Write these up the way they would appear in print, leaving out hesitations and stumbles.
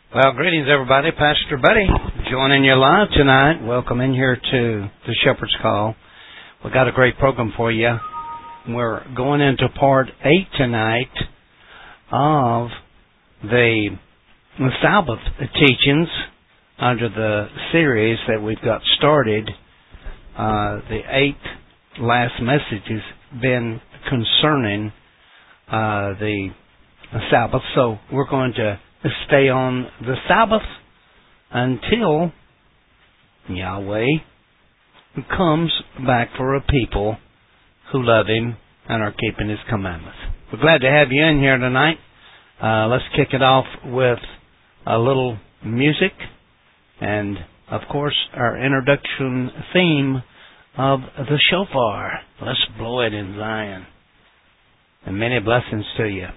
Well, greetings, everybody. Pastor Buddy joining you live tonight. Welcome in here to the Shepherd's Call. We've got a great program for you. We're going into part 8 tonight of the Sabbath teachings under the series that we've got started. The 8th last message has been concerning the Sabbath, so we're going to stay on the Sabbath until Yahweh comes back for a people who love Him and are keeping His commandments. We're glad to have you in here tonight. Let's kick it off with a little music and, of course, our introduction theme of the shofar. Let's blow it in Zion. And many blessings to you.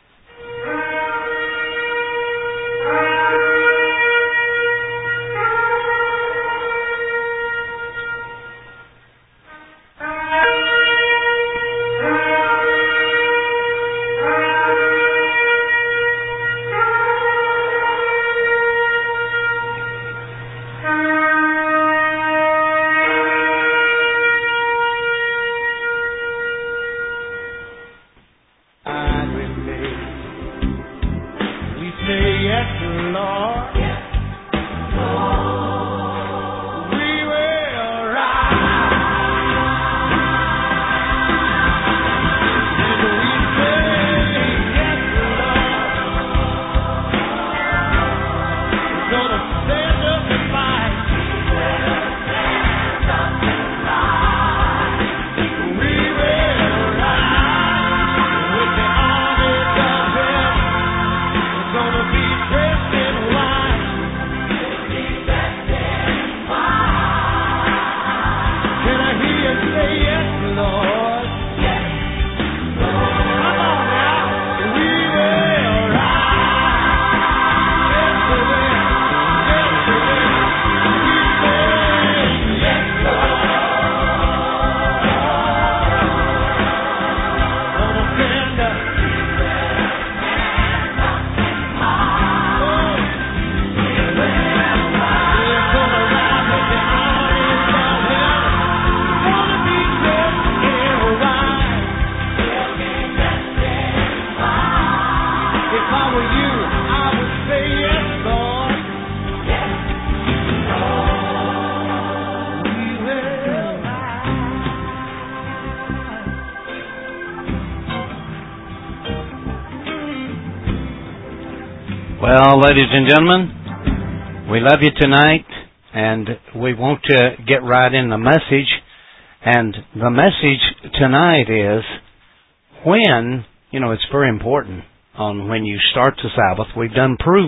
Well, ladies and gentlemen, we love you tonight, and we want to get right in the message. And the message tonight is when, it's very important on when you start the Sabbath. We've done proved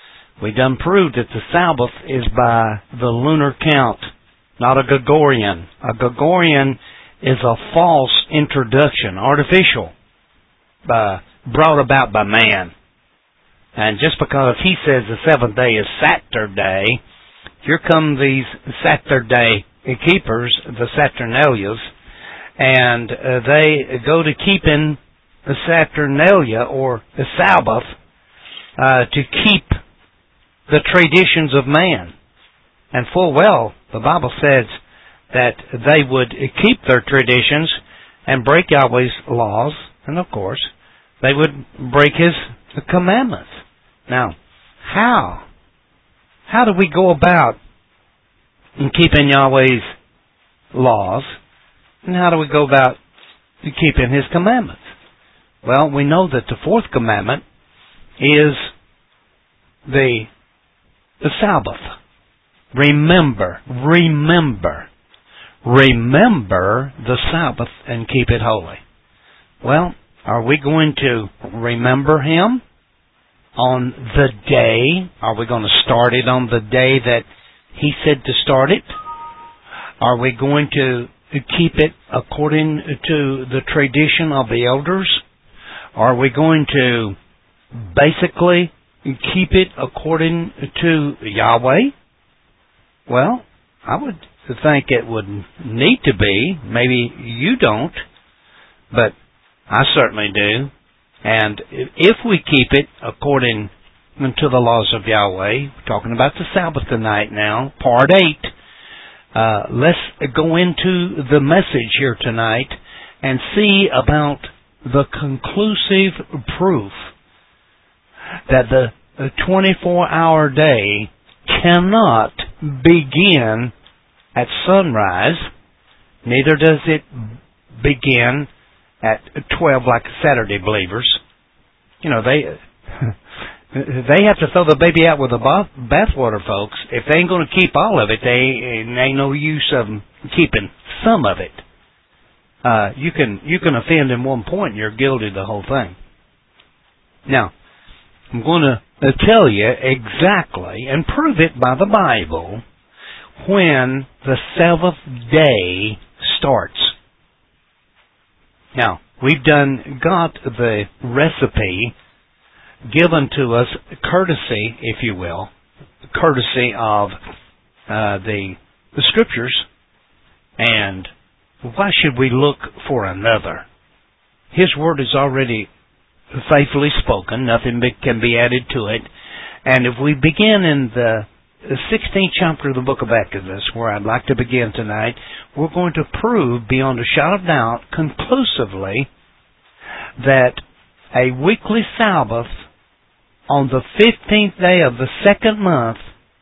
that the Sabbath is by the lunar count, not a Gregorian. A Gregorian is a false introduction, artificial, brought about by man. And just because he says the seventh day is Saturday, here come these Saturday keepers, the Saturnalias, and they go to keeping the Saturnalia, or the Sabbath, to keep the traditions of man. And full well, the Bible says that they would keep their traditions and break Yahweh's laws, and of course, they would break His commandments. Now, how do we go about in keeping Yahweh's laws, and how do we go about keeping His commandments? Well, we know that the fourth commandment is the Sabbath. Remember the Sabbath and keep it holy. Well, are we going to remember Him on the day? Are we going to start it on the day that He said to start it? Are we going to keep it according to the tradition of the elders? Are we going to basically keep it according to Yahweh? Well, I would think it would need to be. Maybe you don't, but I certainly do. And if we keep it according to the laws of Yahweh. We're talking about the Sabbath tonight now, part 8. Let's go into the message here tonight and see about the conclusive proof that the 24-hour day cannot begin at sunrise, neither does it begin at 12 like Saturday believers. You know, they have to throw the baby out with the bathwater, folks. If they ain't going to keep all of it, ain't no use of keeping some of it. You can offend in one point, and you're guilty of the whole thing. Now, I'm going to tell you exactly and prove it by the Bible when the seventh day starts. Now, we've got the recipe given to us, courtesy, if you will, courtesy of the Scriptures, and why should we look for another? His Word is already faithfully spoken. Nothing can be added to it. And if we begin in the 16th chapter of the book of Exodus, where I'd like to begin tonight, we're going to prove beyond a shadow of doubt conclusively that a weekly Sabbath on the 15th day of the second month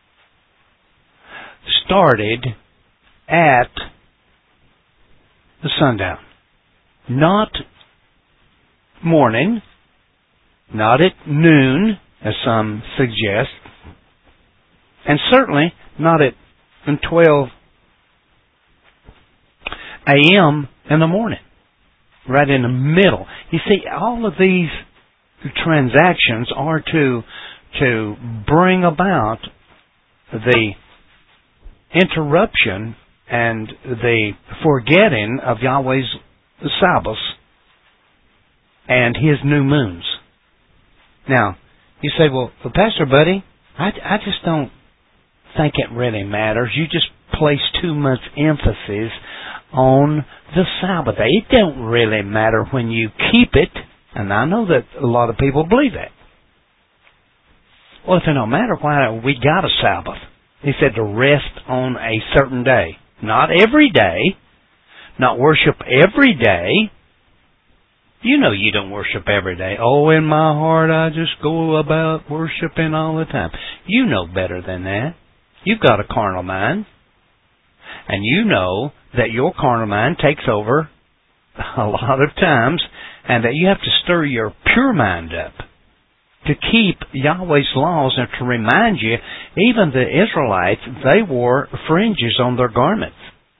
started at the sundown. Not morning, not at noon, as some suggest, and certainly not at 12 a.m. in the morning, right in the middle. You see, all of these transactions are to bring about the interruption and the forgetting of Yahweh's Sabbaths and His new moons. Now, you say, well, Pastor Buddy, I just don't think it really matters. You just place too much emphasis on the Sabbath day. It don't really matter when you keep it. And I know that a lot of people believe that. Well, if it don't matter, why we got a Sabbath? He said to rest on a certain day. Not every day. Not worship every day. You know you don't worship every day. Oh, in my heart I just go about worshiping all the time. You know better than that. You've got a carnal mind. And you know that your carnal mind takes over a lot of times, and that you have to stir your pure mind up to keep Yahweh's laws and to remind you, even the Israelites, they wore fringes on their garments.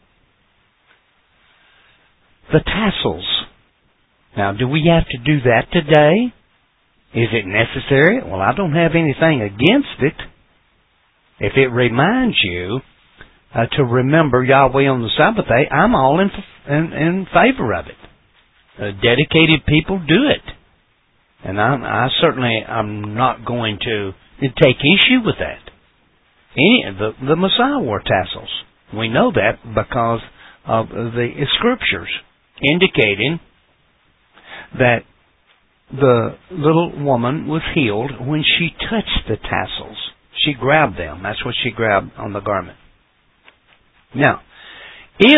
The tassels. Now, do we have to do that today? Is it necessary? Well, I don't have anything against it. If it reminds you to remember Yahweh on the Sabbath day, I'm all in favor of it. Dedicated people do it. And I'm not going to take issue with that. The Messiah wore tassels. We know that because of the Scriptures indicating that the little woman was healed when she touched the tassels. She grabbed them. That's what she grabbed on the garment. Now, this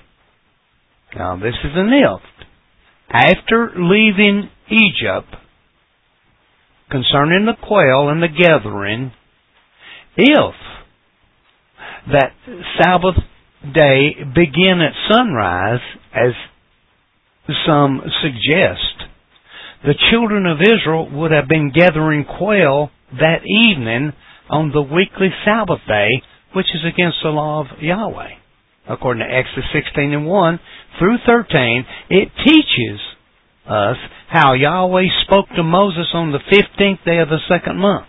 is an if. After leaving Egypt, concerning the quail and the gathering, if that Sabbath day begin at sunrise, as some suggest, the children of Israel would have been gathering quail that evening on the weekly Sabbath day, which is against the law of Yahweh. According to Exodus 16:1 through 13, it teaches us how Yahweh spoke to Moses on the 15th day of the second month,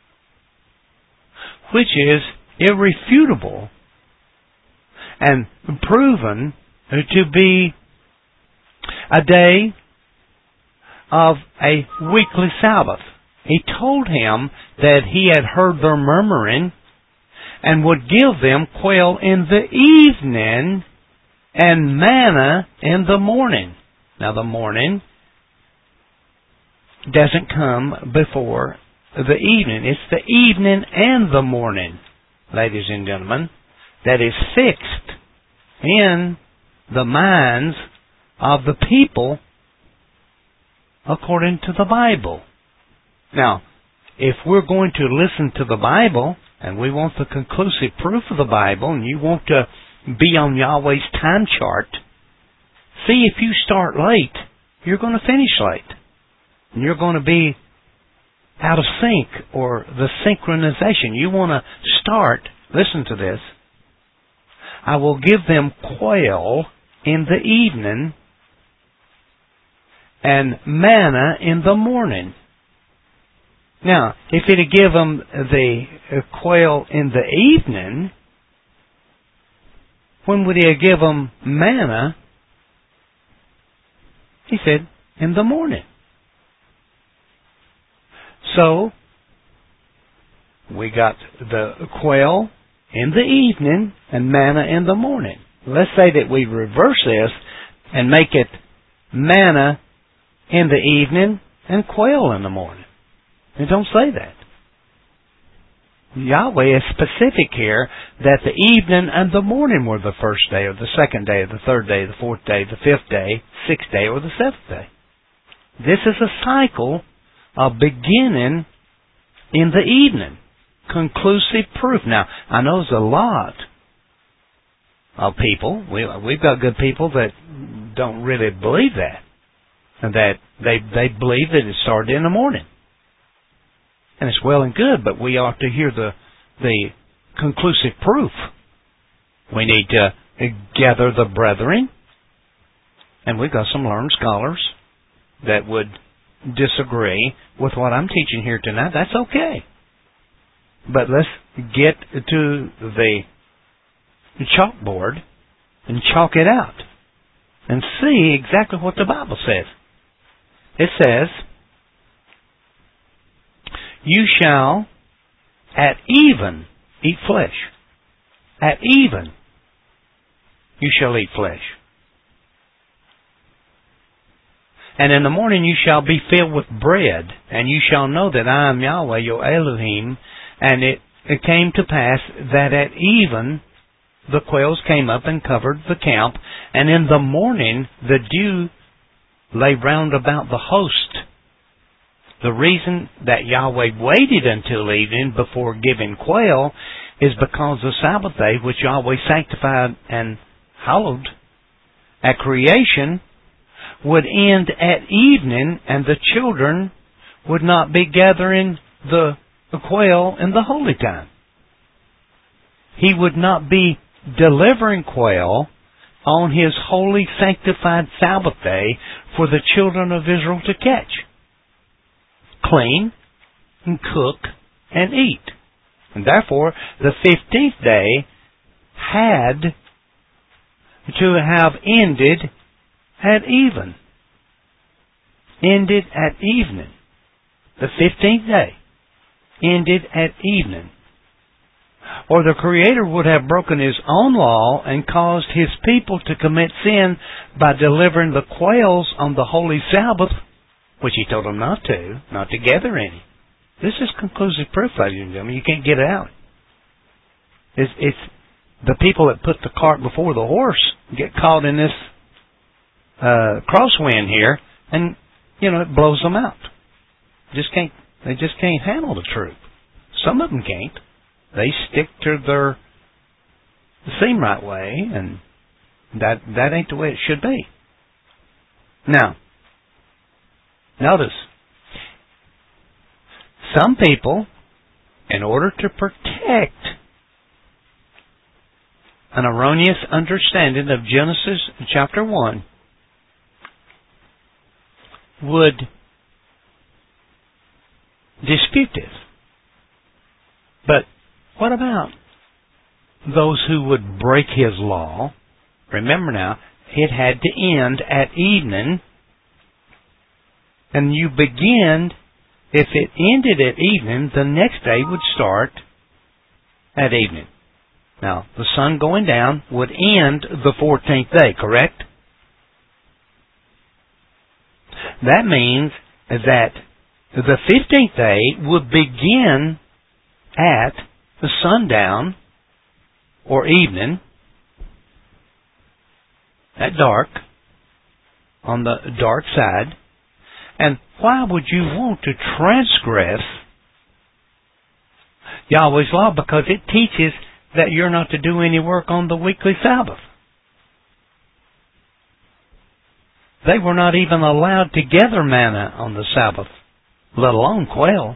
which is irrefutable and proven to be a day of a weekly Sabbath. He told him that he had heard their murmuring and would give them quail in the evening and manna in the morning. Now the morning doesn't come before the evening. It's the evening and the morning, ladies and gentlemen, that is fixed in the minds of the people according to the Bible. Now, if we're going to listen to the Bible, and we want the conclusive proof of the Bible, and you want to be on Yahweh's time chart, see, if you start late, you're going to finish late. And you're going to be out of sync, or the synchronization. You want to start, listen to this, I will give them quail in the evening and manna in the morning. Now, if he'd give them the quail in the evening, when would he give them manna? He said, in the morning. So, we got the quail in the evening and manna in the morning. Let's say that we reverse this and make it manna in the evening and quail in the morning. It don't say that. Yahweh is specific here that the evening and the morning were the first day, or the second day, or the third day, the fourth day, the fifth day, sixth day, or the seventh day. This is a cycle of beginning in the evening. Conclusive proof. Now, I know there's a lot of people, we've got good people that don't really believe that. And that they believe that it started in the morning. And it's well and good, but we ought to hear the conclusive proof. We need to gather the brethren. And we've got some learned scholars that would disagree with what I'm teaching here tonight. That's okay. But let's get to the chalkboard and chalk it out and see exactly what the Bible says. It says, you shall at even eat flesh. At even you shall eat flesh. And in the morning you shall be filled with bread, and you shall know that I am Yahweh your Elohim. And it came to pass that at even the quails came up and covered the camp, and in the morning the dew lay round about the host. The reason that Yahweh waited until evening before giving quail is because the Sabbath day, which Yahweh sanctified and hallowed at creation, would end at evening, and the children would not be gathering the quail in the holy time. He would not be delivering quail on His holy sanctified Sabbath day for the children of Israel to catch, clean, and cook, and eat. And therefore, the 15th day had to have ended at even. Ended at evening. The 15th day ended at evening. Or the Creator would have broken His own law and caused His people to commit sin by delivering the quails on the holy Sabbath, which He told them not to gather any. This is conclusive proof, ladies and gentlemen. You can't get it out. It's the people that put the cart before the horse get caught in this crosswind here, and it blows them out. They just can't handle the truth. Some of them can't. They stick to the seem right way, and that ain't the way it should be. Now, notice, some people, in order to protect an erroneous understanding of Genesis chapter 1, would dispute this. But what about those who would break His law? Remember now, it had to end at evening, and you begin, if it ended at evening, the next day would start at evening. Now, the sun going down would end the 14th day, correct? That means that the 15th day would begin at the sundown or evening at dark, on the dark side. And why would you want to transgress Yahweh's law? Because it teaches that you're not to do any work on the weekly Sabbath. They were not even allowed to gather manna on the Sabbath, let alone quail.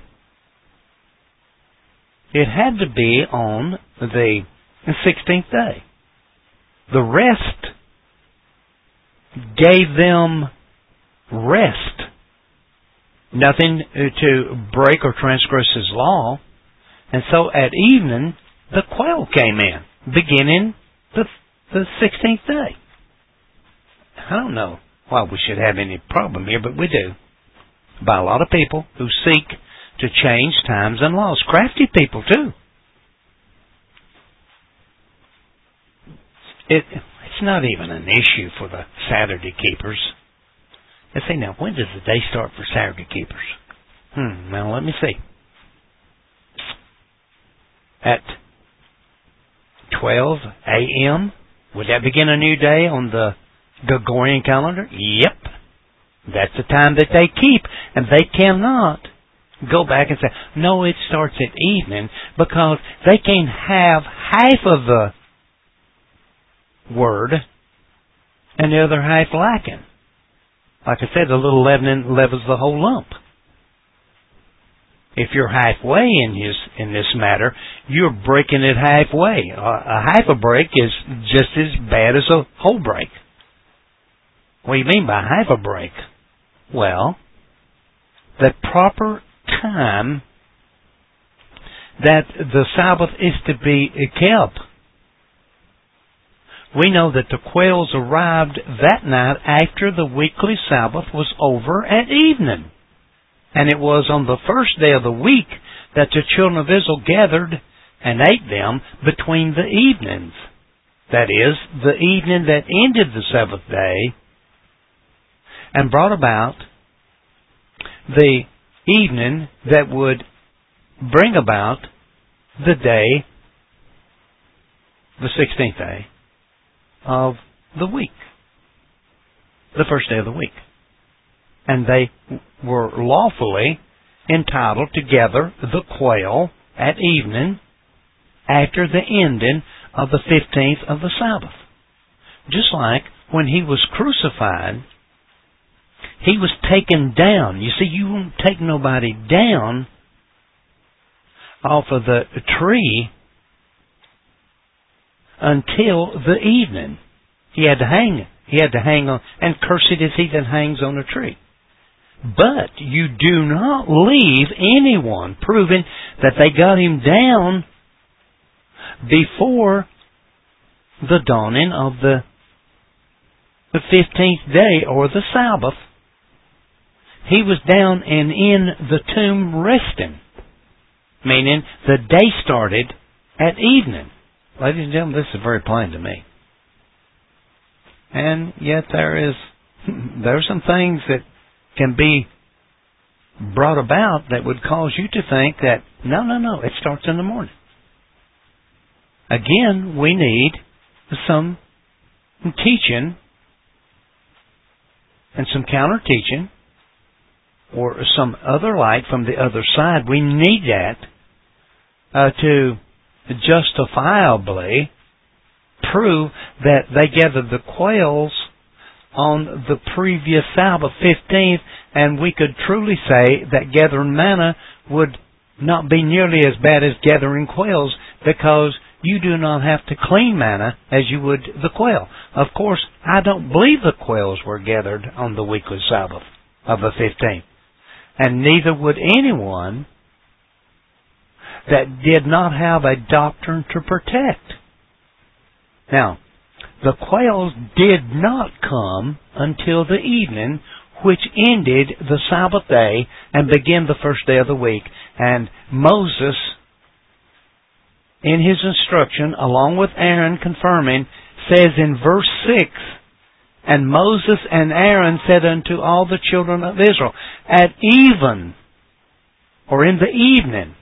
It had to be on the 16th day. The rest gave them rest. Nothing to break or transgress His law. And so at evening, the quail came in, beginning the 16th day. I don't know why we should have any problem here, but we do. By a lot of people who seek to change times and laws. Crafty people, too. It's not even an issue for the Saturday keepers. They say, now, when does the day start for Saturday keepers? Now, let me see. At 12 a.m., would that begin a new day on the Gregorian calendar? Yep. That's the time that they keep. And they cannot go back and say, no, it starts at evening, because they can have half of the word and the other half lacking. Like I said, a little leavening levels the whole lump. If you're halfway in this matter, you're breaking it halfway. A half a break is just as bad as a whole break. What do you mean by half a break? Well, the proper time that the Sabbath is to be kept. We know that the quails arrived that night after the weekly Sabbath was over at evening. And it was on the first day of the week that the children of Israel gathered and ate them between the evenings. That is, the evening that ended the seventh day, and brought about the evening that would bring about the day, the 16th day of the week, the first day of the week. And they were lawfully entitled to gather the quail at evening after the ending of the 15th of the Sabbath. Just like when He was crucified, He was taken down. You see, you won't take nobody down off of the tree until the evening. He had to hang. He had to hang on. And cursed is he that hangs on a tree. But you do not leave anyone proving that they got him down before the dawning of the 15th day or the Sabbath. He was down and in the tomb resting, meaning the day started at evening. Ladies and gentlemen, this is very plain to me. And yet there are some things that can be brought about that would cause you to think that, no, it starts in the morning. Again, we need some teaching and some counter-teaching or some other light from the other side. We need that to justifiably prove that they gathered the quails on the previous Sabbath, 15th, and we could truly say that gathering manna would not be nearly as bad as gathering quails, because you do not have to clean manna as you would the quail. Of course, I don't believe the quails were gathered on the weekly Sabbath of the 15th. And neither would anyone that did not have a doctrine to protect. Now, the quails did not come until the evening, which ended the Sabbath day and began the first day of the week. And Moses, in his instruction, along with Aaron confirming, says in verse 6, and Moses and Aaron said unto all the children of Israel, at even or in the evening.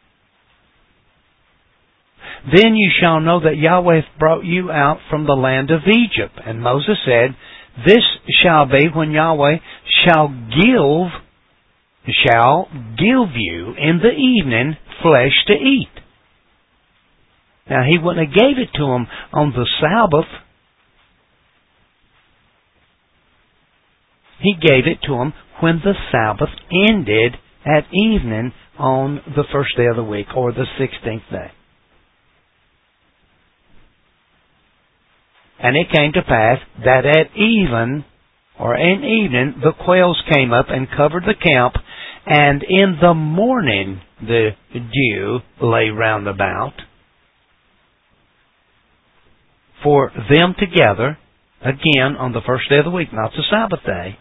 Then you shall know that Yahweh hath brought you out from the land of Egypt. And Moses said, This shall be when Yahweh shall give you in the evening flesh to eat. Now, he wouldn't have gave it to them on the Sabbath. He gave it to them when the Sabbath ended at evening on the first day of the week, or the 16th day. And it came to pass that at even, or in evening, the quails came up and covered the camp, and in the morning the dew lay round about. For them together, again on the first day of the week, not the Sabbath day.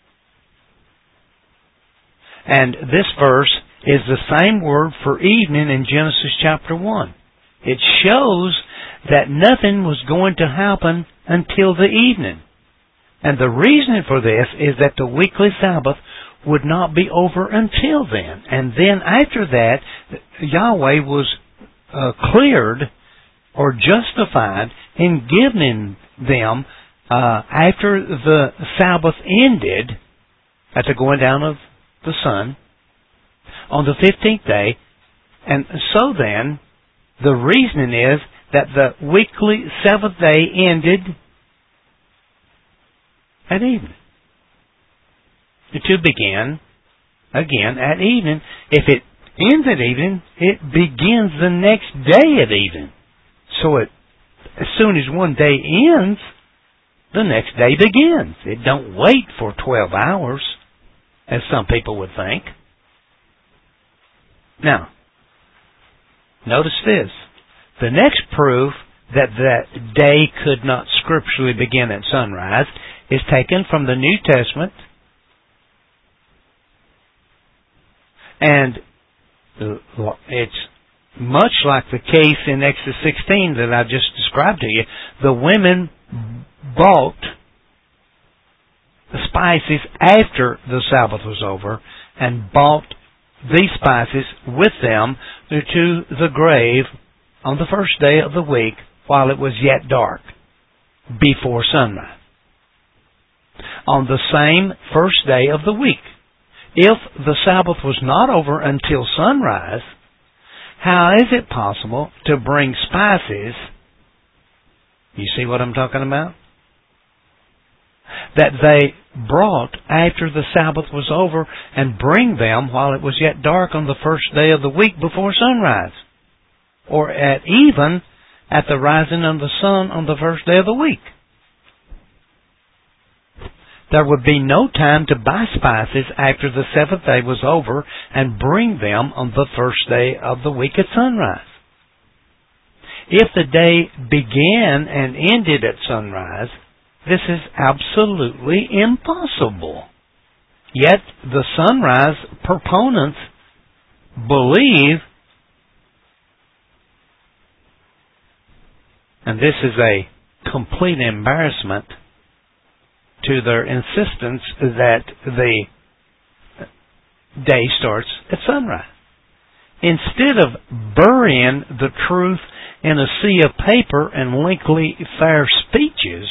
And this verse is the same word for evening in Genesis chapter 1. It shows that nothing was going to happen until the evening. And the reason for this is that the weekly Sabbath would not be over until then. And then after that, Yahweh was cleared or justified in giving them, after the Sabbath ended, at the going down of the sun, on the 15th day. And so then, the reasoning is that the weekly seventh day ended at evening. To begin again at evening. If it ends at evening, it begins the next day at evening. So as soon as one day ends, the next day begins. It don't wait for 12 hours, as some people would think. Now, notice this. The next proof that that day could not scripturally begin at sunrise is taken from the New Testament. And it's much like the case in Exodus 16 that I just described to you. The women bought the spices after the Sabbath was over and bought these spices with them to the grave on the first day of the week while it was yet dark, before sunrise. On the same first day of the week. If the Sabbath was not over until sunrise, how is it possible to bring spices, you see what I'm talking about? That they brought after the Sabbath was over and bring them while it was yet dark on the first day of the week before sunrise. Or at even at the rising of the sun on the first day of the week. There would be no time to buy spices after the seventh day was over and bring them on the first day of the week at sunrise. If the day began and ended at sunrise, this is absolutely impossible. Yet the sunrise proponents believe, and this is a complete embarrassment to their insistence that the day starts at sunrise. Instead of burying the truth in a sea of paper and lengthy fair speeches,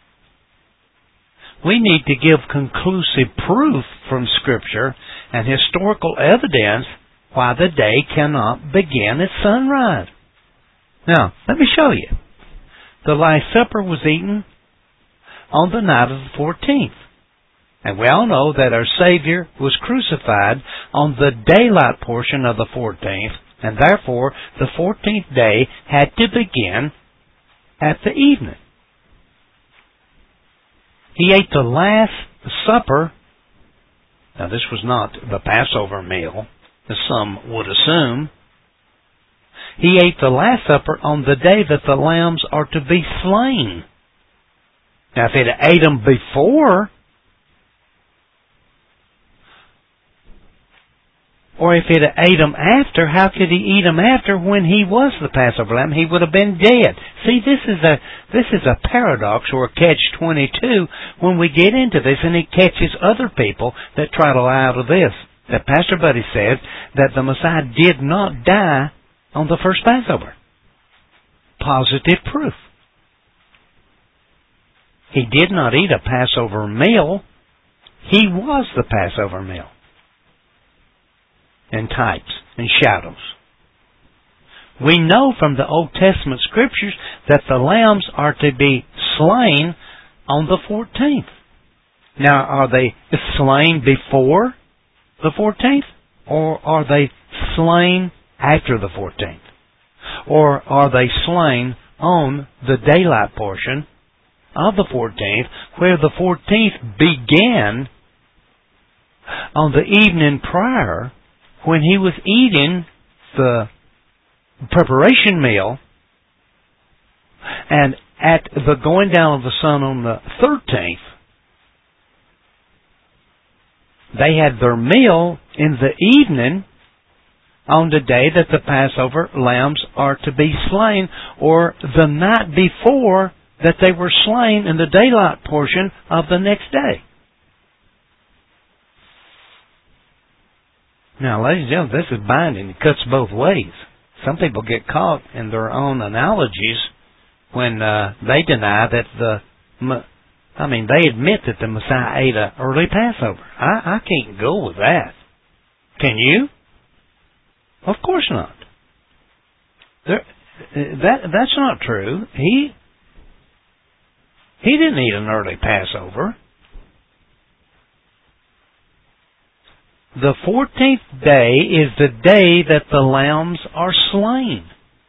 we need to give conclusive proof from Scripture and historical evidence why the day cannot begin at sunrise. Now, let me show you. The Last Supper was eaten on the night of the 14th. And we all know that our Savior was crucified on the daylight portion of the 14th, and therefore the 14th day had to begin at the evening. He ate the Last Supper. Now this was not the Passover meal, as some would assume. He ate the Last Supper on the day that the lambs are to be slain. Now, if he'd ate them before, or if he'd ate them after, how could he eat them after when he was the Passover lamb? He would have been dead. See, this is a paradox or a catch-22 when we get into this, and it catches other people that try to lie out of this. that Pastor Buddy says that the Messiah did not die on the first Passover. Positive proof. He did not eat a Passover meal. He was the Passover meal. In types and shadows. We know from the Old Testament Scriptures that the lambs are to be slain on the 14th. Now, are they slain before the 14th? Or are they slain after the 14th? Or are they slain on the daylight portion of the 14th, where the 14th began on the evening prior when he was eating the preparation meal, and at the going down of the sun on the 13th, they had their meal in the evening on the day that the Passover lambs are to be slain, or the night before that they were slain in the daylight portion of the next day. Now, ladies and gentlemen, this is binding. It cuts both ways. Some people get caught in their own analogies when they deny that they admit that the Messiah ate an early Passover. I can't go with that. Can you? Of course not. That's not true. He didn't eat an early Passover. The 14th day is the day that the lambs are slain.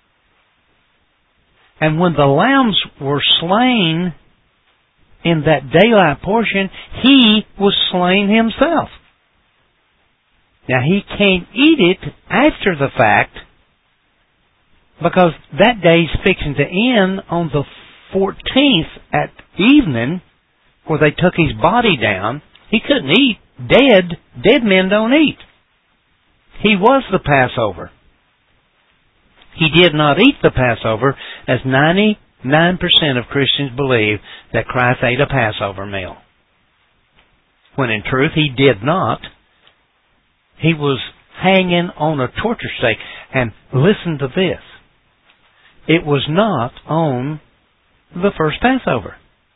And when the lambs were slain in that daylight portion, he was slain himself. Now, he can't eat it after the fact, because that day's fixing to end on the 14th at evening, where they took his body down. He couldn't eat. Dead men don't eat. He was the Passover. He did not eat the Passover, as 99% of Christians believe that Christ ate a Passover meal. When in truth, he did not. He was hanging on a torture stake. And listen to this. It was not on the first Passover.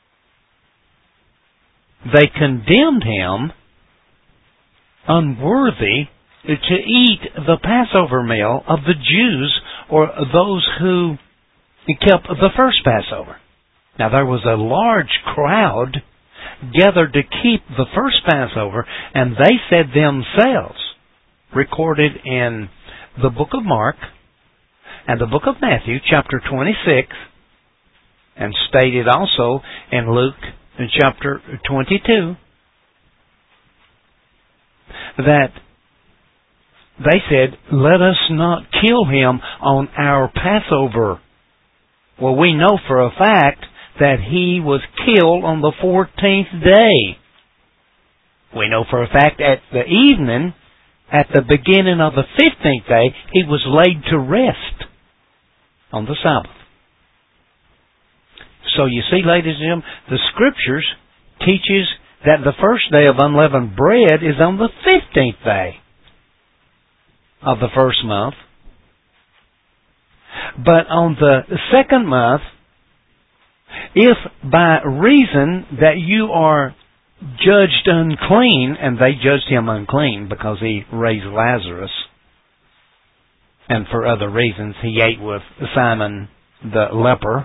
They condemned him unworthy to eat the Passover meal of the Jews, or those who kept the first Passover. Now, there was a large crowd gathered to keep the first Passover, and they said themselves, recorded in the book of Mark and the book of Matthew, chapter 26, and stated also in Luke in chapter 22, that they said, let us not kill him on our Passover. Well, we know for a fact that he was killed on the 14th day. We know for a fact at the evening, at the beginning of the 15th day, he was laid to rest on the Sabbath. So you see, ladies and gentlemen, the Scriptures teaches that the first day of unleavened bread is on the 15th day of the first month. But on the second month, if by reason that you are judged unclean, and they judged him unclean because he raised Lazarus, and for other reasons, he ate with Simon the leper.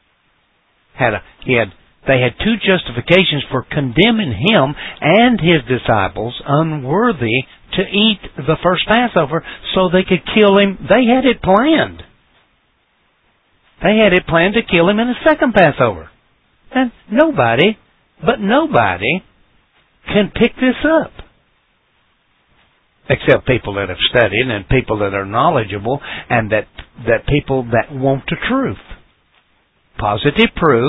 They had two justifications for condemning him and his disciples unworthy to eat the first Passover, so they could kill him. They had it planned. They had it planned to kill him in the second Passover. And nobody can pick this up. Except people that have studied and people that are knowledgeable, and that people that want the truth. Positive proof.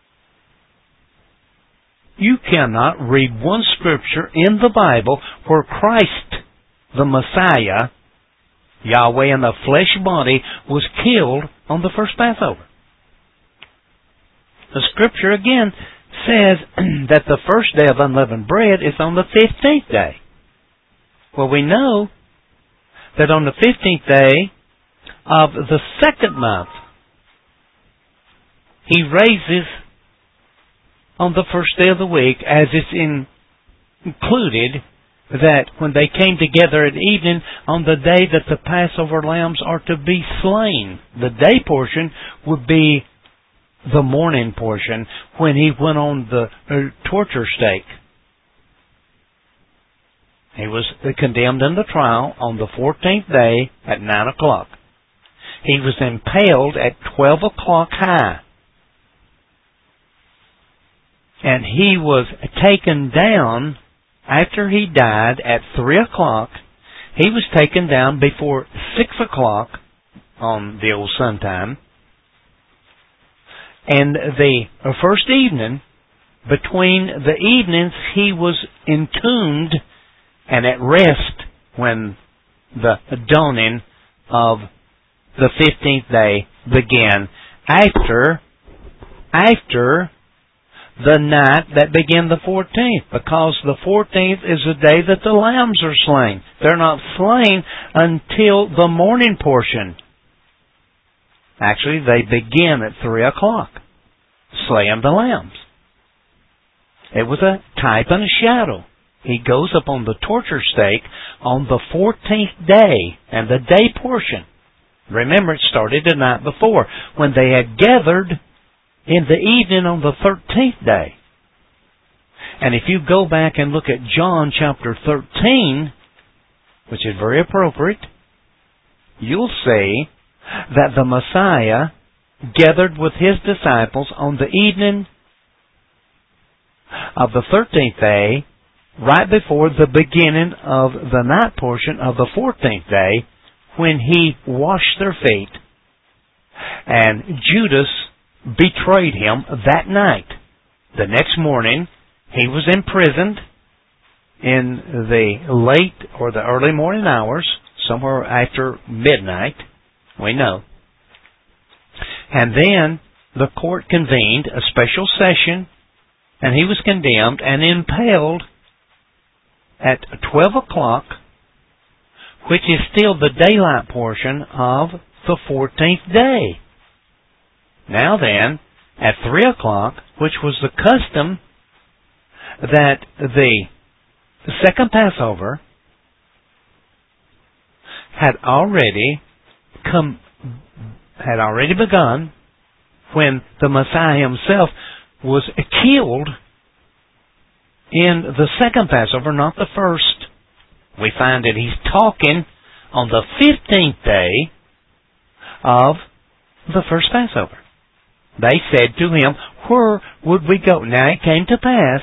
You cannot read one scripture in the Bible where Christ, the Messiah, Yahweh in the flesh body, was killed on the first Passover. The scripture again says that the first day of unleavened bread is on the 15th day. Well, we know that on the 15th day of the second month, He raises on the first day of the week, as it's included that when they came together at evening on the day that the Passover lambs are to be slain. The day portion would be the morning portion when He went on the torture stake. He was condemned in the trial on the 14th day at 9 o'clock. He was impaled at 12 o'clock high. And He was taken down after He died at 3 o'clock. He was taken down before 6 o'clock on the old sun time. And the first evening, between the evenings, He was entombed and at rest when the dawning of the 15th day began. After the night that began the 14th, because the 14th is the day that the lambs are slain. They're not slain until the morning portion. Actually, they begin at 3 o'clock, slaying the lambs. It was a type and a shadow. He goes up on the torture stake on the 14th day, and the day portion. Remember, it started the night before, when they had gathered in the evening on the 13th day. And if you go back and look at John chapter 13, which is very appropriate, you'll see that the Messiah gathered with His disciples on the evening of the 13th day, right before the beginning of the night portion of the 14th day, when He washed their feet. And Judas betrayed Him that night. The next morning, He was imprisoned in the late or the early morning hours, somewhere after midnight, we know. And then the court convened a special session, and He was condemned and impaled at 12 o'clock, which is still the daylight portion of the 14th day. Now then, at 3 o'clock, which was the custom that the second Passover had already begun, when the Messiah Himself was killed in the second Passover, not the first. We find that He's talking on the 15th day of the first Passover. They said to Him, "Where would we go?" Now it came to pass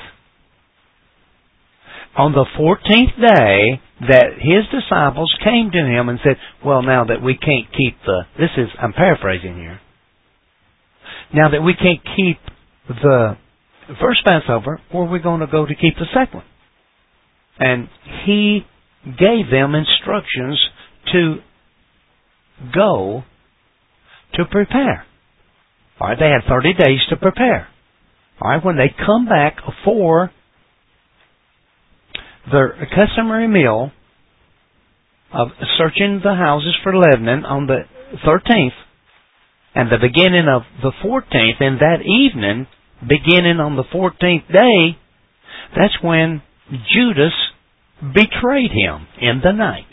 on the 14th day that His disciples came to Him and said, "Well, now that we can't keep I'm paraphrasing here. Now that we can't keep the first Passover, where are we going to go to keep the second one?" And He gave them instructions to go to prepare. All right, they had 30 days to prepare. All right, when they come back for their customary meal of searching the houses for leaven on the 13th and the beginning of the 14th, and that evening, beginning on the 14th day, that's when Judas betrayed Him in the night.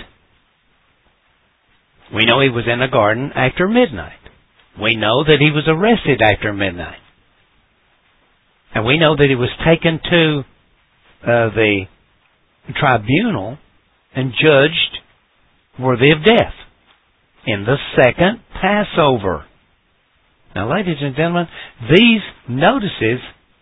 We know He was in the garden after midnight. We know that He was arrested after midnight. And we know that He was taken to the tribunal and judged worthy of death in the second Passover. Now, ladies and gentlemen, these notices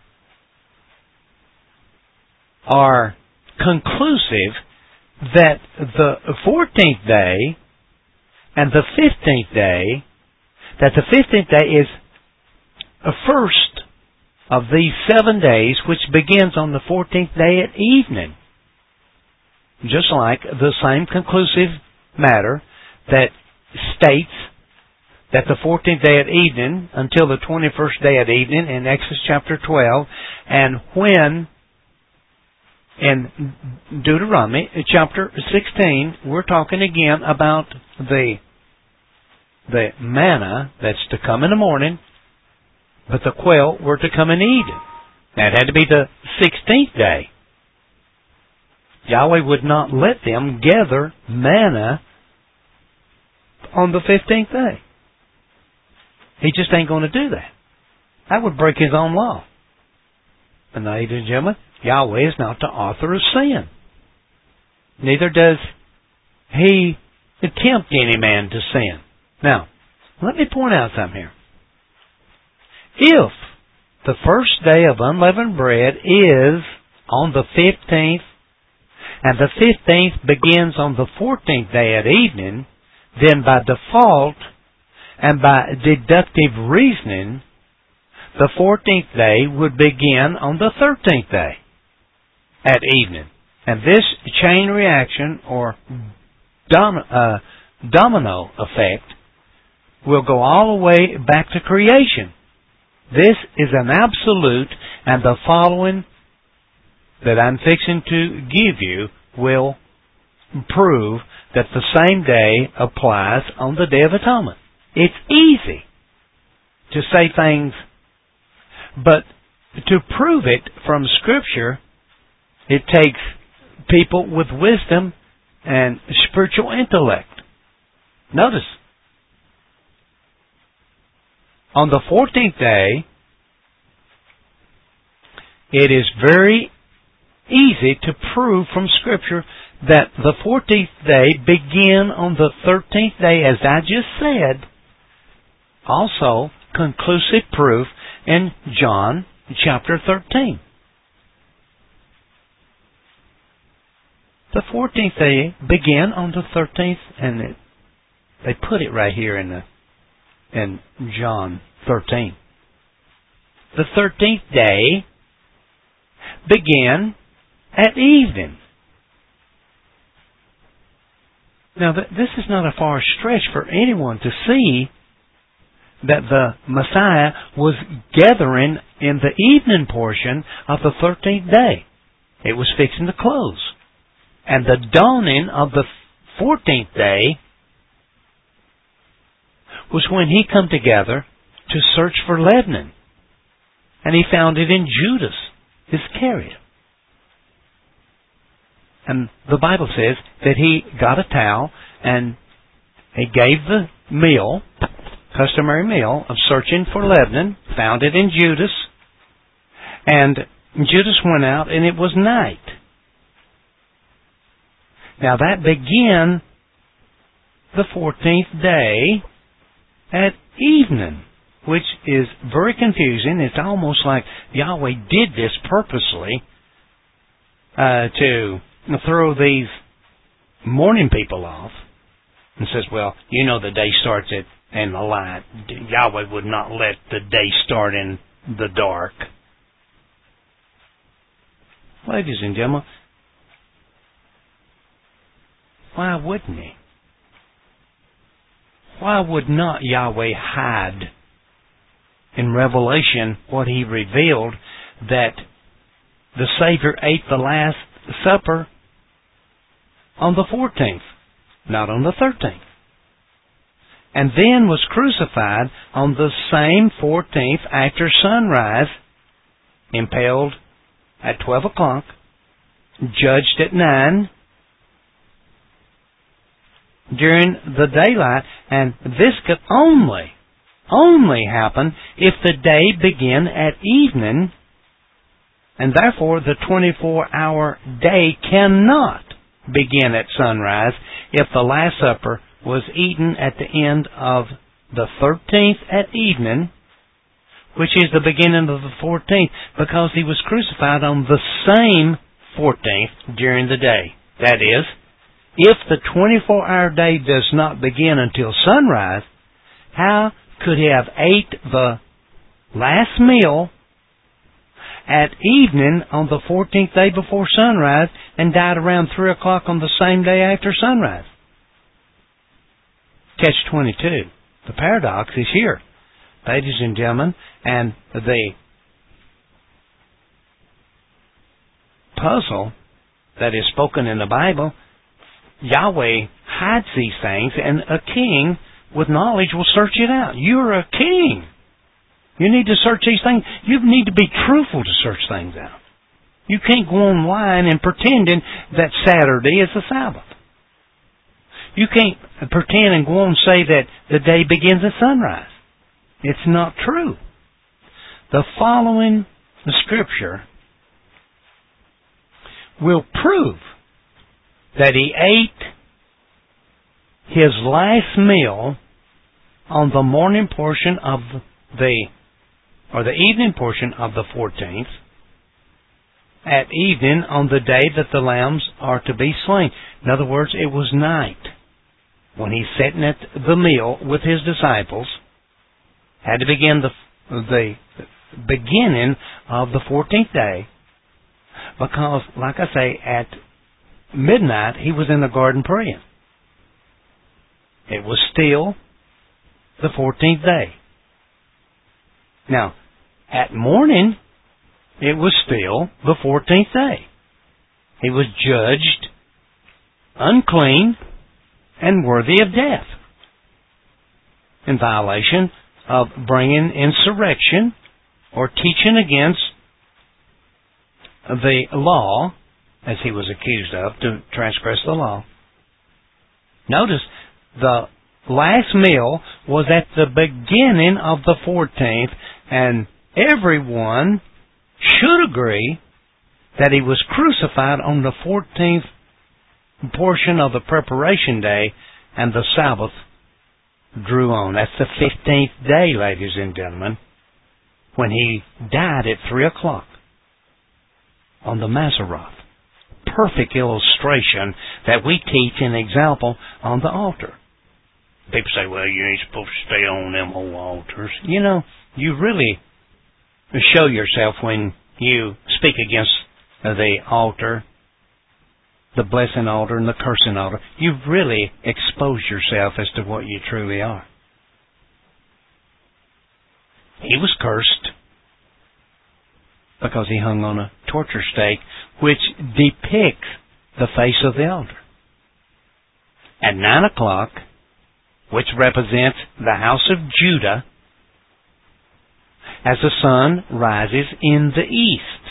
are conclusive that the 14th day and the 15th day, that the 15th day is a first of these 7 days, which begins on the 14th day at evening. Just like the same conclusive matter that states that the 14th day at evening until the 21st day at evening in Exodus chapter 12, and when in Deuteronomy chapter 16, we're talking again about the manna that's to come in the morning, but the quail were to come in the evening. That had to be the 16th day. Yahweh would not let them gather manna on the 15th day. He just ain't going to do that. That would break His own law. And ladies and gentlemen, Yahweh is not the author of sin. Neither does He tempt any man to sin. Now, let me point out something here. If the first day of unleavened bread is on the 15th, and the 15th begins on the 14th day at evening, then by default and by deductive reasoning, the 14th day would begin on the 13th day at evening. And this chain reaction, or domino effect, will go all the way back to creation. This is an absolute, and the following that I'm fixing to give you will prove that the same day applies on the Day of Atonement. It's easy to say things, but to prove it from Scripture, it takes people with wisdom and spiritual intellect. Notice, on the 14th day, it is very easy to prove from Scripture that the 14th day begin on the 13th day, as I just said. Also, conclusive proof in John chapter 13. The 14th day begin on the 13th, and they put it right here in John 13. The 13th day began at evening. Now, this is not a far stretch for anyone to see that the Messiah was gathering in the evening portion of the 13th day. It was fixing to close. And the dawning of the 14th day was when He come together to search for leavening. And He found it in Judas Iscariot. And the Bible says that He got a towel and He gave the meal, customary meal, of searching for leavening, found it in Judas, and Judas went out and it was night. Now that began the 14th day at evening, which is very confusing. It's almost like Yahweh did this purposely to throw these morning people off and says, well, you know the day starts in the light. Yahweh would not let the day start in the dark. Ladies and gentlemen, why wouldn't He? Why would not Yahweh hide in Revelation what He revealed, that the Savior ate the Last Supper on the 14th, not on the 13th, and then was crucified on the same 14th after sunrise, impaled at 12 o'clock, judged at 9, during the daylight, and this could only happen if the day began at evening, and therefore the 24-hour day cannot begin at sunrise if the Last Supper was eaten at the end of the 13th at evening, which is the beginning of the 14th, because He was crucified on the same 14th during the day. That is, if the 24-hour day does not begin until sunrise, how could He have ate the last meal at evening on the 14th day before sunrise and died around 3 o'clock on the same day after sunrise? Catch-22. The paradox is here, ladies and gentlemen, and the puzzle that is spoken in the Bible, Yahweh hides these things, and a king with knowledge will search it out. You're a king. You need to search these things. You need to be truthful to search things out. You can't go online and pretending that Saturday is the Sabbath. You can't pretend and go on and say that the day begins at sunrise. It's not true. The following scripture will prove that he ate his last meal on the morning portion of the evening portion of the 14th, at evening on the day that the lambs are to be slain. In other words, it was night when he's sitting at the meal with his disciples. Had to begin the beginning of the 14th day, because, like I say, at midnight he was in the garden praying. It was still the 14th day. Now, at morning, it was still the 14th day. He was judged unclean and worthy of death in violation of bringing insurrection or teaching against the law, as he was accused of, to transgress the law. Notice, the last meal was at the beginning of the 14th, and everyone should agree that he was crucified on the 14th portion of the preparation day, and the Sabbath drew on. That's the 15th day, ladies and gentlemen, when he died at 3 o'clock on the Maseroth. Perfect illustration that we teach an example on the altar. People say, well, you ain't supposed to stay on them old altars. You know, you really show yourself when you speak against the altar, the blessing altar and the cursing altar. You've really exposed yourself as to what you truly are. He was cursed because he hung on a torture stake, which depicts the face of the altar. At 9 o'clock, which represents the house of Judah, as the sun rises in the east.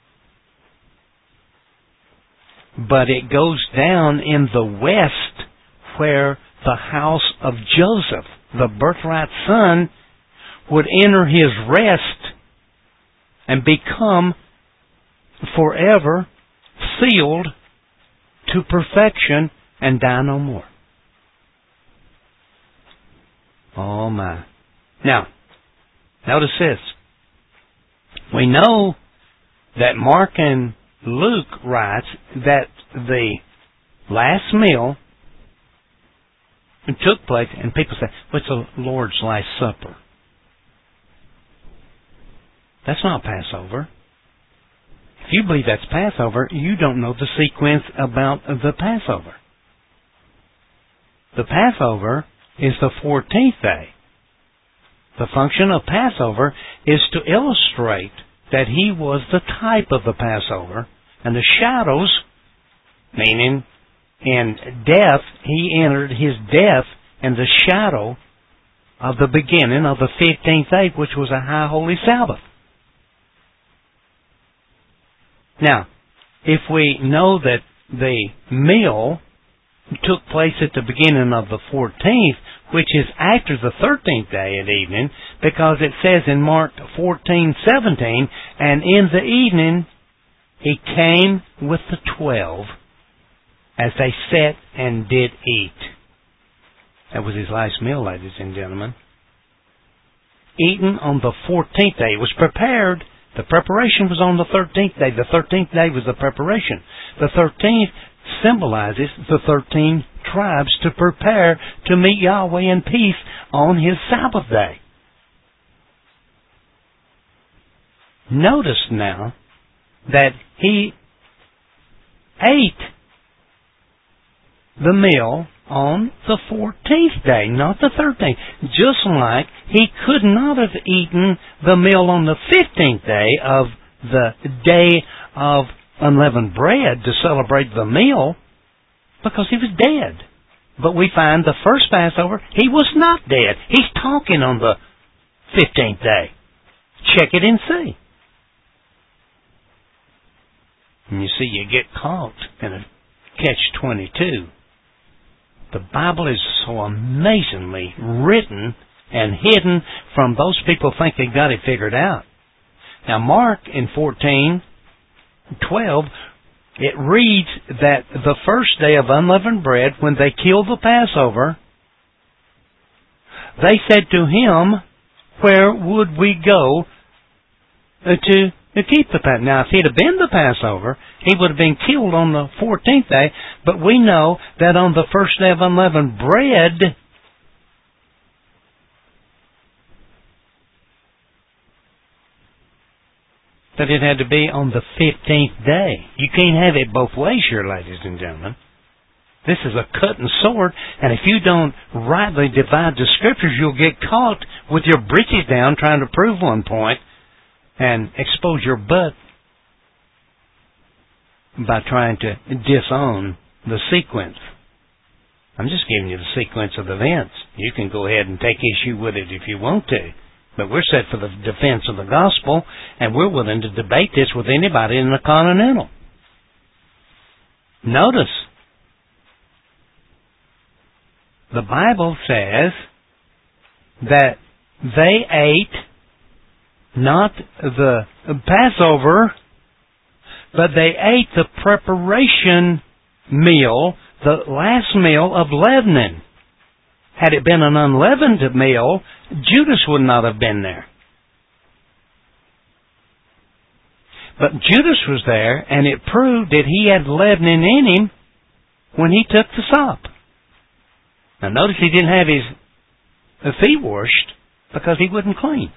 But it goes down in the west, where the house of Joseph, the birthright son, would enter his rest and become forever sealed to perfection and die no more. Oh my. Now, notice this. We know that Mark and Luke writes that the last meal took place, and people say, well, it's the Lord's Last Supper. That's not Passover. If you believe that's Passover, you don't know the sequence about the Passover. The Passover is the 14th day. The function of Passover is to illustrate that he was the type of the Passover, and the shadows, meaning in death, he entered his death in the shadow of the beginning of the 15th day, which was a high holy Sabbath. Now, if we know that the meal took place at the beginning of the 14th, which is after the 13th day at evening, because it says in Mark 14:17, and in the evening he came with the 12 as they sat and did eat. That was his last meal, ladies and gentlemen. Eaten on the 14th day. It was prepared. The preparation was on the 13th day. The 13th day was the preparation. The 13th symbolizes the 13 tribes to prepare to meet Yahweh in peace on his Sabbath day. Notice now that he ate the meal on the 14th day, not the 13th. Just like he could not have eaten the meal on the 15th day of the day of unleavened bread to celebrate the meal because he was dead. But we find the first Passover, he was not dead. He's talking on the 15th day. Check it and see. And you see, you get caught in a catch-22. The Bible is so amazingly written and hidden from those people who think they got it figured out. Now, Mark in 14:12, it reads that the first day of unleavened bread, when they killed the Passover, they said to him, "Where would we go to keep the Passover?" Now, if he'd have been the Passover, he would have been killed on the 14th day, but we know that on the first day of unleavened bread, that it had to be on the 15th day. You can't have it both ways here, ladies and gentlemen. This is a cutting sword, and if you don't rightly divide the Scriptures, you'll get caught with your britches down trying to prove one point and expose your butt by trying to disown the sequence. I'm just giving you the sequence of events. You can go ahead and take issue with it if you want to. But we're set for the defense of the gospel, and we're willing to debate this with anybody in the Continental. Notice, the Bible says that they ate not the Passover, but they ate the preparation meal, the last meal of leavening. Had it been an unleavened meal, Judas would not have been there. But Judas was there, and it proved that he had leavening in him when he took the sop. Now notice he didn't have his feet washed because he wasn't clean.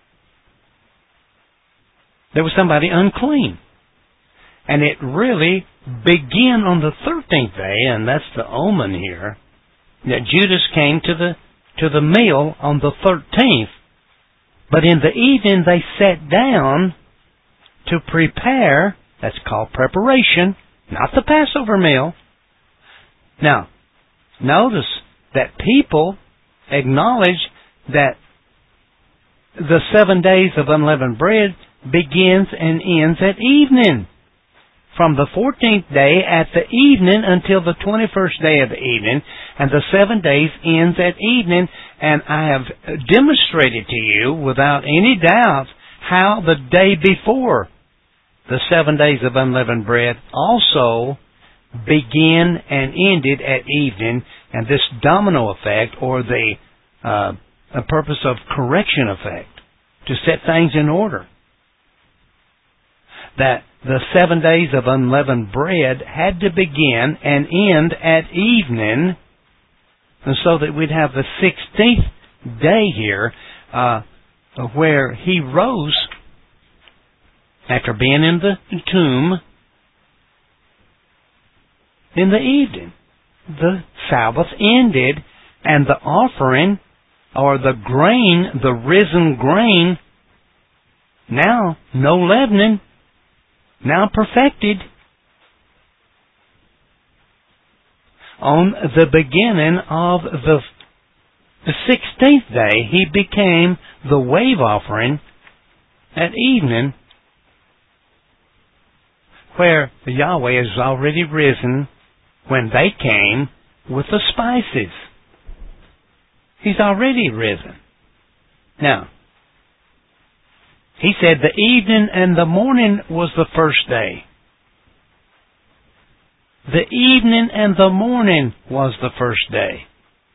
There was somebody unclean. And it really began on the 13th day, and that's the omen here, that Judas came to the meal on the 13th. But in the evening they sat down to prepare, that's called preparation, not the Passover meal. Now, notice that people acknowledge that the 7 days of unleavened bread begins and ends at evening. From the 14th day at the evening until the 21st day of the evening, and the 7 days ends at evening, and I have demonstrated to you without any doubt how the day before the 7 days of unleavened bread also began and ended at evening, and this domino effect, or the purpose of correction effect, to set things in order. That the 7 days of unleavened bread had to begin and end at evening, and so that we'd have the 16th day here, where he rose after being in the tomb in the evening. The Sabbath ended, and the offering, or the grain, the risen grain, now no leavening, now perfected. On the beginning of the 16th day, he became the wave offering at evening, where Yahweh is already risen when they came with the spices. He's already risen. Now, he said the evening and the morning was the first day. The evening and the morning was the first day.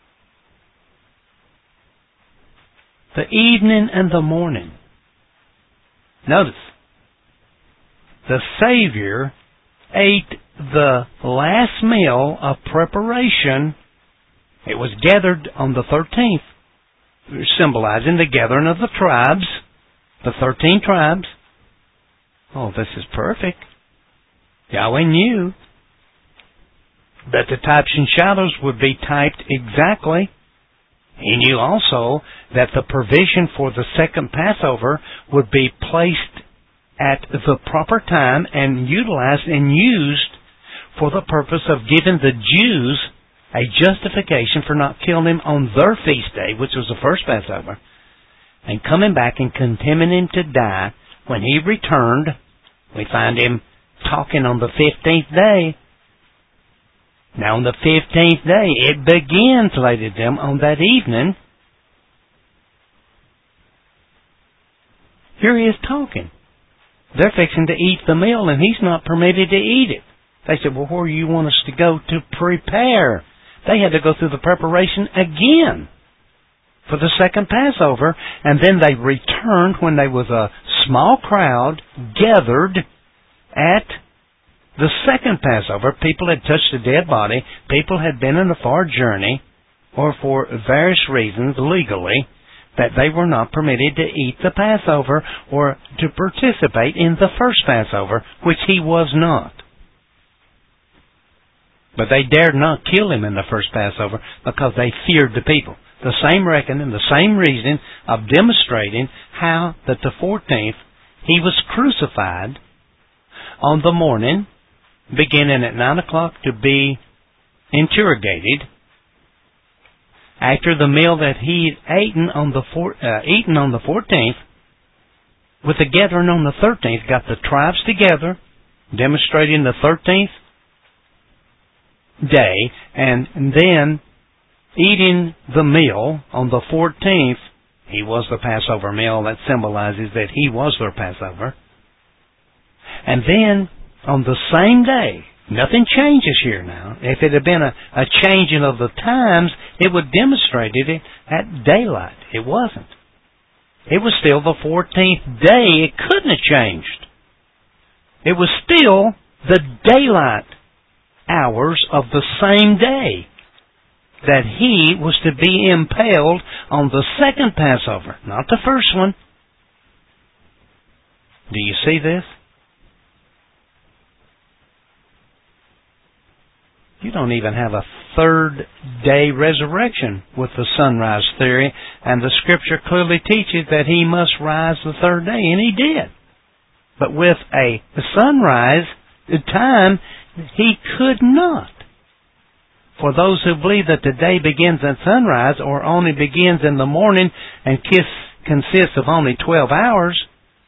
The evening and the morning. Notice, the Savior ate the last meal of preparation. It was gathered on the 13th, symbolizing the gathering of the tribes, the 13 tribes. Oh, this is perfect. Yahweh knew that the types and shadows would be typed exactly. He knew also that the provision for the second Passover would be placed at the proper time and utilized and used for the purpose of giving the Jews a justification for not killing him on their feast day, which was the first Passover, and coming back and condemning him to die. When he returned, we find him talking on the 15th day. Now on the 15th day, it begins, ladies and gentlemen, on that evening. Here he is talking. They're fixing to eat the meal, and he's not permitted to eat it. They said, well, where do you want us to go to prepare? They had to go through the preparation again for the second Passover, and then they returned when there was a small crowd gathered at the second Passover. People had touched a dead body. People had been on a far journey, or for various reasons, legally, that they were not permitted to eat the Passover or to participate in the first Passover, which he was not. But they dared not kill him in the first Passover because they feared the people. The same reckoning, the same reason of demonstrating how that the 14th he was crucified on the morning, beginning at 9 o'clock to be interrogated. After the meal that he had eaten on the 14th, with the gathering on the 13th, got the tribes together, demonstrating the 13th day, and then eating the meal on the 14th. He was the Passover meal. That symbolizes that he was their Passover. And then on the same day, nothing changes here now. If it had been a changing of the times, it would demonstrate it at daylight. It wasn't. It was still the 14th day. It couldn't have changed. It was still the daylight hours of the same day that he was to be impaled on the second Passover, not the first one. Do you see this? You don't even have a third day resurrection with the sunrise theory, and the Scripture clearly teaches that he must rise the third day, and he did. But with a sunrise time, he could not. For those who believe that the day begins at sunrise or only begins in the morning and consists of only 12 hours,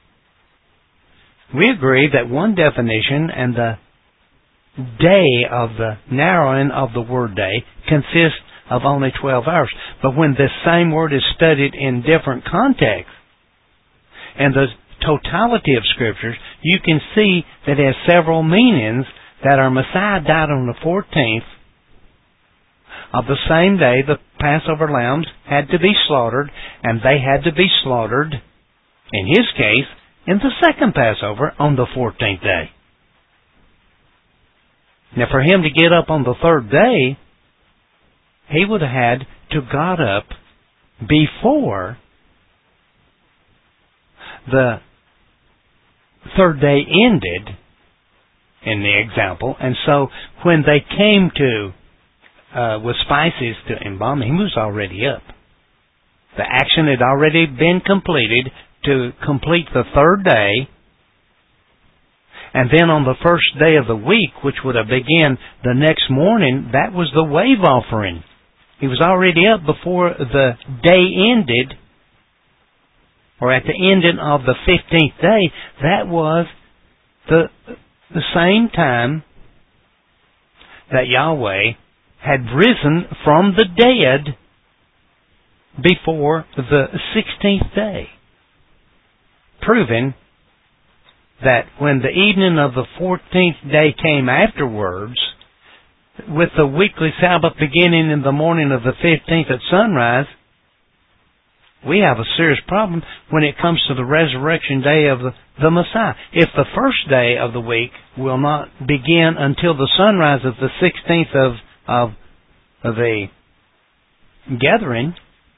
we agree that one definition and the day of the narrowing of the word day consists of only 12 hours. But when this same word is studied in different contexts, and the totality of Scriptures, you can see that it has several meanings, that our Messiah died on the 14th of the same day the Passover lambs had to be slaughtered, and they had to be slaughtered, in his case, in the second Passover on the 14th day. Now, for him to get up on the third day, he would have had to got up before the third day ended, in the example. And so when they came to with spices to embalm him, he was already up. The action had already been completed to complete the third day. And then on the first day of the week, which would have begun the next morning, that was the wave offering. He was already up before the day ended, or at the ending of the 15th day. That was the same time that Yahweh had risen from the dead before the 16th day, proving that when the evening of the 14th day came afterwards, with the weekly Sabbath beginning in the morning of the 15th at sunrise, we have a serious problem when it comes to the resurrection day of the Messiah. If the first day of the week will not begin until the sunrise of the 16th of the gathering,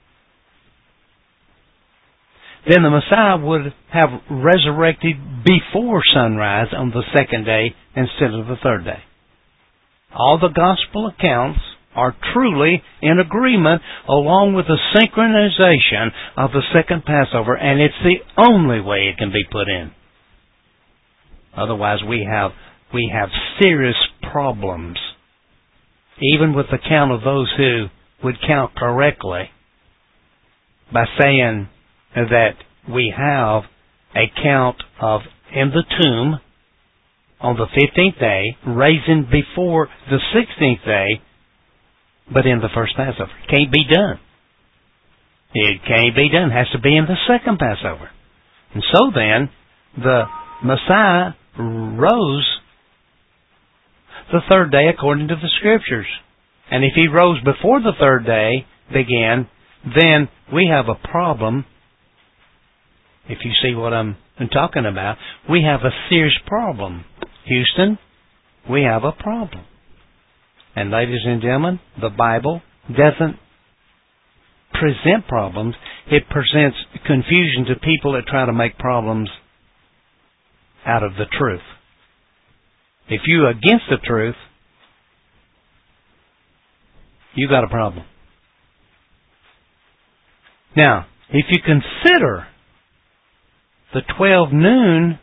then the Messiah would have resurrected before sunrise on the second day instead of the third day. All the gospel accounts are truly in agreement, along with the synchronization of the second Passover, and it's the only way it can be put in. Otherwise, we have serious problems, even with the count of those who would count correctly, by saying that we have a count of in the tomb on the 15th day, raising before the 16th day, but in the first Passover. Can't be done. It can't be done. It has to be in the second Passover. And so then, the Messiah rose the third day according to the Scriptures. And if He rose before the third day began, then we have a problem. If you see what I'm talking about, we have a serious problem. Houston, we have a problem. And ladies and gentlemen, the Bible doesn't present problems. It presents confusion to people that try to make problems out of the truth. If you're against the truth, you got a problem. Now, if you consider the 12 noon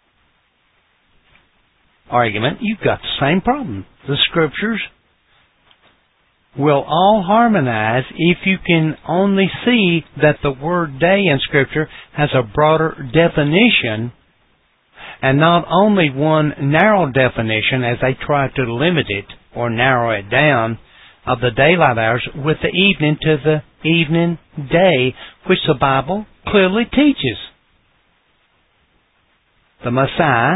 argument, you've got the same problem. The Scriptures will all harmonize if you can only see that the word day in Scripture has a broader definition, and not only one narrow definition as they try to limit it or narrow it down of the daylight hours with the evening to the evening day, which the Bible clearly teaches. The Messiah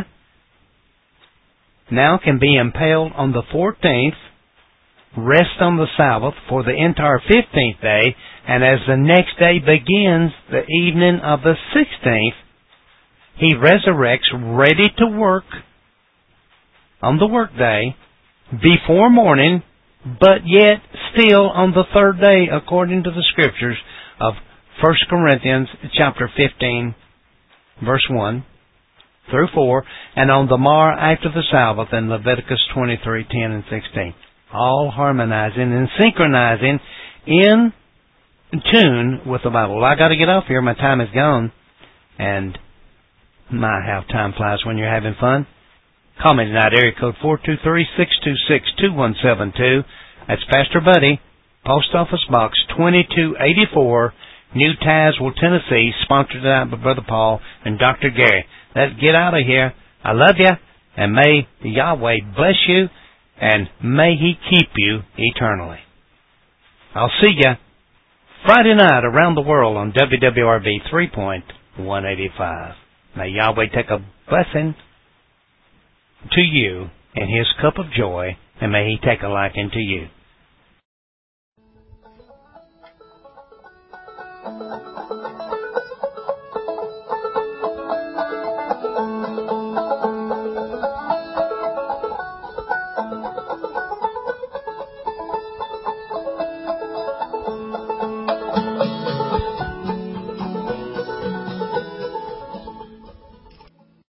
now can be impaled on the 14th, rest on the Sabbath for the entire 15th day, and as the next day begins, the evening of the 16th, He resurrects ready to work on the workday before morning, but yet still on the third day according to the Scriptures of 1 Corinthians chapter 15, verse 1 through 4, and on the morrow after the Sabbath in Leviticus 23, 10 and 16. All harmonizing and synchronizing in tune with the Bible. Well, I got to get off here. My time is gone. And my, how time flies when you're having fun. Call me tonight, area code 423-626-2172. That's Pastor Buddy, Post Office Box 2284, New Tazewell, Tennessee, sponsored tonight by Brother Paul and Dr. Gary. Let's get out of here. I love you, and may Yahweh bless you, and may He keep you eternally. I'll see you Friday night around the world on WWRB 3.185. May Yahweh take a blessing to you in His cup of joy, and may He take a liking to you.